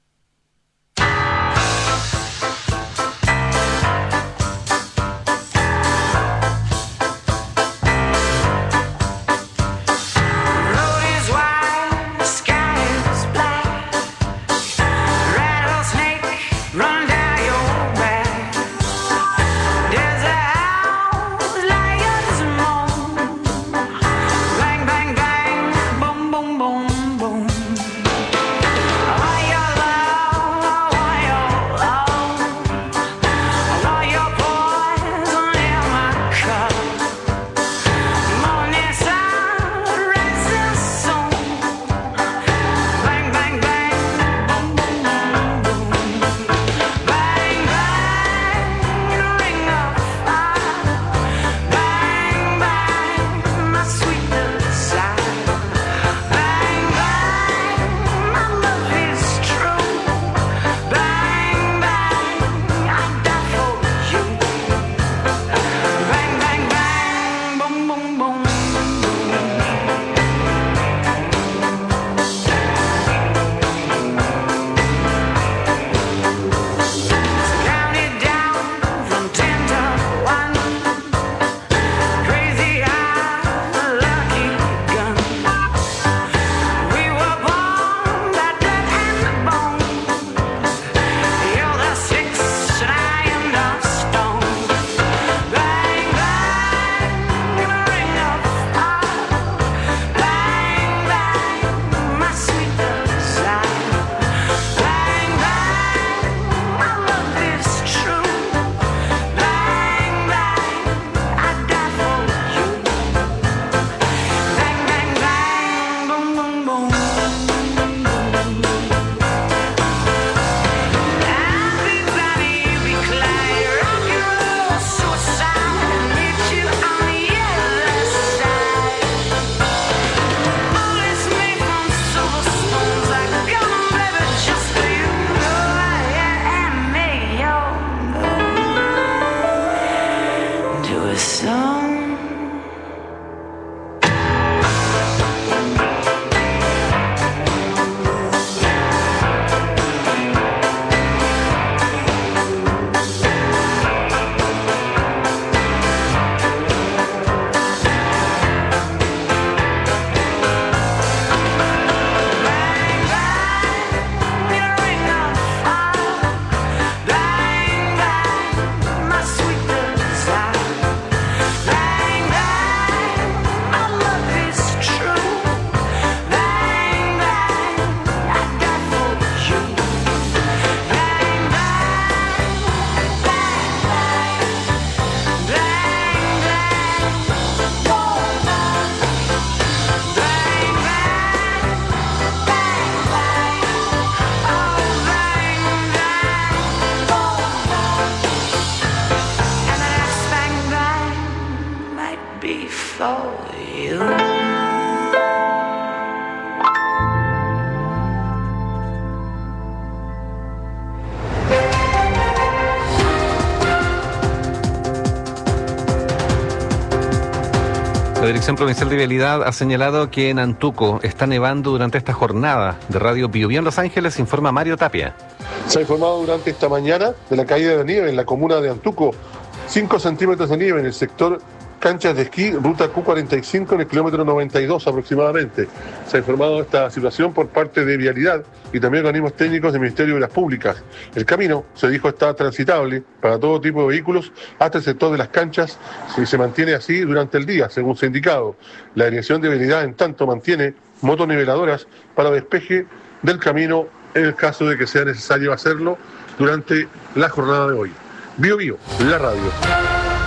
La Dirección Provincial de Vialidad ha señalado que en Antuco está nevando durante esta jornada. De Radio Biobío en Los Ángeles informa Mario Tapia. Se ha informado durante esta mañana de la caída de nieve en la comuna de Antuco. cinco centímetros de nieve en el sector canchas de esquí, ruta Q cuarenta y cinco en el kilómetro noventa y dos aproximadamente. Se ha informado esta situación por parte de Vialidad y también organismos técnicos del Ministerio de Obras Públicas. El camino, se dijo, está transitable para todo tipo de vehículos hasta el sector de las canchas y se mantiene así durante el día, según se ha indicado. La Dirección de Vialidad, en tanto, mantiene motoniveladoras para despeje del camino en el caso de que sea necesario hacerlo durante la jornada de hoy. Bio Bio, la radio.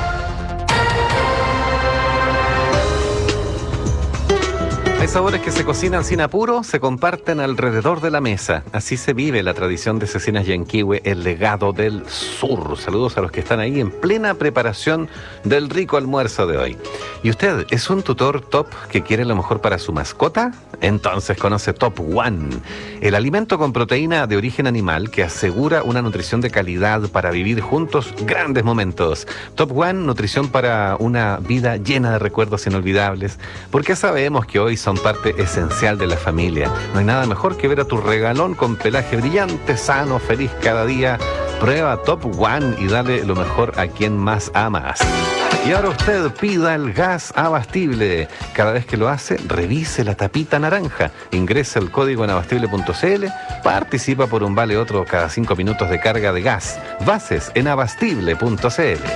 Hay sabores que se cocinan sin apuro, se comparten alrededor de la mesa. Así se vive la tradición de Cecinas Yanquihue, el legado del sur. Saludos a los que están ahí en plena preparación del rico almuerzo de hoy. ¿Y usted es un tutor top que quiere lo mejor para su mascota? Entonces conoce Top One, el alimento con proteína de origen animal que asegura una nutrición de calidad para vivir juntos grandes momentos. Top One, nutrición para una vida llena de recuerdos inolvidables, porque sabemos que hoy son parte esencial de la familia. No hay nada mejor que ver a tu regalón con pelaje brillante, sano, feliz cada día. Prueba Top One y dale lo mejor a quien más amas. Y ahora usted pida el gas Abastible. Cada vez que lo hace, revise la tapita naranja. Ingrese el código en abastible punto c l. Participa por un vale otro cada cinco minutos de carga de gas. Bases en abastible punto c l.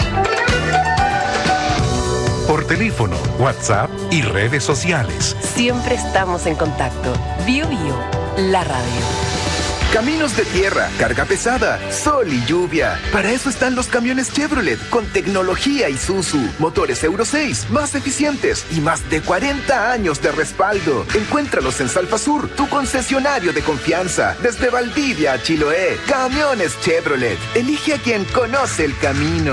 Por teléfono, WhatsApp y redes sociales. Siempre estamos en contacto. Bio Bio, la radio. Caminos de tierra, carga pesada, sol y lluvia. Para eso están los camiones Chevrolet con tecnología Isuzu, motores Euro seis más eficientes y más de cuarenta años de respaldo. Encuéntralos en Salfasur, tu concesionario de confianza. Desde Valdivia a Chiloé, camiones Chevrolet. Elige a quien conoce el camino.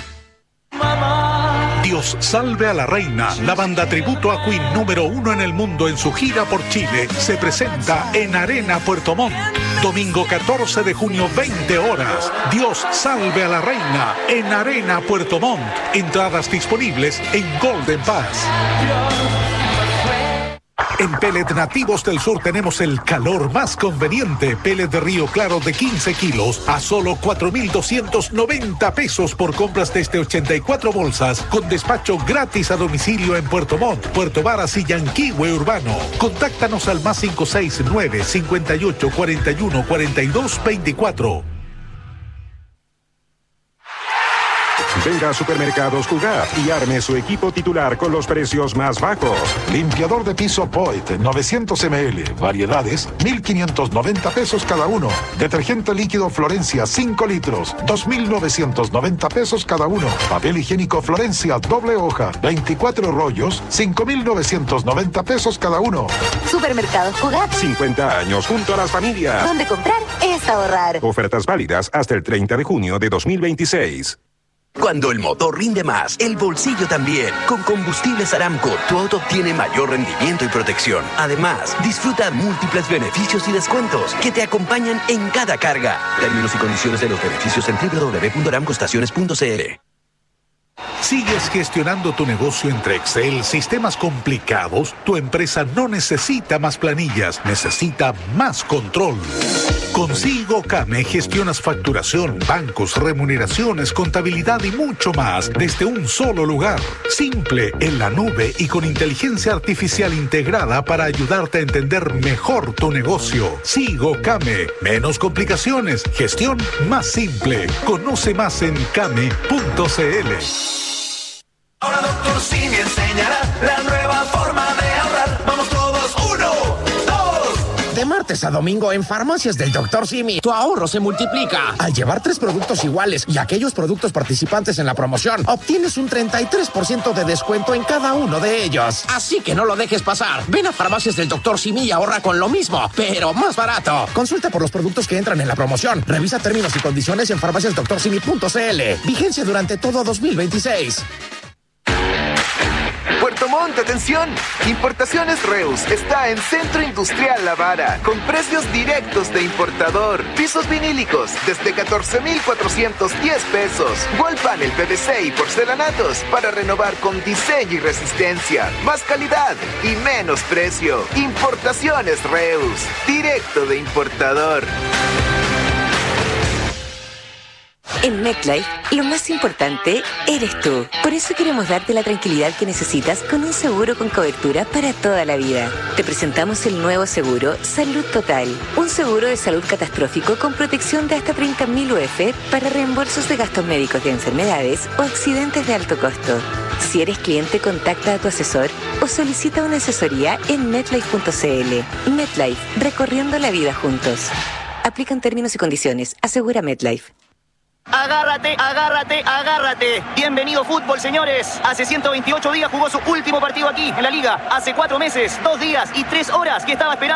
Dios salve a la reina, la banda tributo a Queen número uno en el mundo en su gira por Chile, se presenta en Arena Puerto Montt. Domingo catorce de junio, veinte horas. Dios salve a la reina en Arena Puerto Montt. Entradas disponibles en Golden Pass. En Pellet Nativos del Sur tenemos el calor más conveniente. Pellet de Río Claro de quince kilos a solo cuatro mil doscientos noventa pesos por compras desde ochenta y cuatro bolsas, con despacho gratis a domicilio en Puerto Montt, Puerto Varas y Yanquihue Urbano. Contáctanos al más cinco seis nueve, cincuenta y ocho, cuarenta y uno, cuarenta y dos, veinticuatro. Venga a Supermercados Cugat y arme su equipo titular con los precios más bajos. Limpiador de piso Poet, novecientos mililitros, variedades, mil quinientos noventa pesos cada uno. Detergente líquido Florencia, cinco litros, dos mil novecientos noventa pesos cada uno. Papel higiénico Florencia, doble hoja, veinticuatro rollos, cinco mil novecientos noventa pesos cada uno. Supermercados Cugat. cincuenta años junto a las familias. Donde comprar es ahorrar. Ofertas válidas hasta el treinta de junio de dos mil veintiséis. Cuando el motor rinde más, el bolsillo también. Con Combustibles Aramco, tu auto obtiene mayor rendimiento y protección. Además, disfruta múltiples beneficios y descuentos que te acompañan en cada carga. Términos y condiciones de los beneficios en doble u doble u doble u punto aramco estaciones punto c l. ¿Sigues gestionando tu negocio entre Excel, sistemas complicados? Tu empresa no necesita más planillas, necesita más control. Con SIGOCAME gestionas facturación, bancos, remuneraciones, contabilidad y mucho más desde un solo lugar. Simple, en la nube y con inteligencia artificial integrada para ayudarte a entender mejor tu negocio. SIGOCAME, menos complicaciones, gestión más simple. Conoce más en came punto c l. Ahora Doctor Simi enseñará la nueva forma de ahorrar. Vamos todos, uno, dos. De martes a domingo en Farmacias del Doctor Simi, tu ahorro se multiplica. Al llevar tres productos iguales y aquellos productos participantes en la promoción, obtienes un treinta y tres por ciento de descuento en cada uno de ellos. Así que no lo dejes pasar. Ven a Farmacias del Doctor Simi y ahorra con lo mismo, pero más barato. Consulta por los productos que entran en la promoción. Revisa términos y condiciones en farmacias doctor simi punto c l. Vigencia durante todo dos mil veintiséis. Puerto Montt, atención. Importaciones Reus está en Centro Industrial La Vara con precios directos de importador. Pisos vinílicos desde catorce mil cuatrocientos diez pesos. Wall panel P V C y porcelanatos para renovar con diseño y resistencia. Más calidad y menos precio. Importaciones Reus, directo de importador. En MetLife, lo más importante eres tú. Por eso queremos darte la tranquilidad que necesitas con un seguro con cobertura para toda la vida. Te presentamos el nuevo seguro Salud Total. Un seguro de salud catastrófico con protección de hasta treinta mil U F para reembolsos de gastos médicos de enfermedades o accidentes de alto costo. Si eres cliente, contacta a tu asesor o solicita una asesoría en metlife punto c l. MetLife, recorriendo la vida juntos. Aplican términos y condiciones. Asegura MetLife. Agárrate, agárrate, agárrate. Bienvenido fútbol, señores. Hace ciento veintiocho días jugó su último partido aquí, en la Liga. Hace cuatro meses, dos días y tres horas que estaba esperando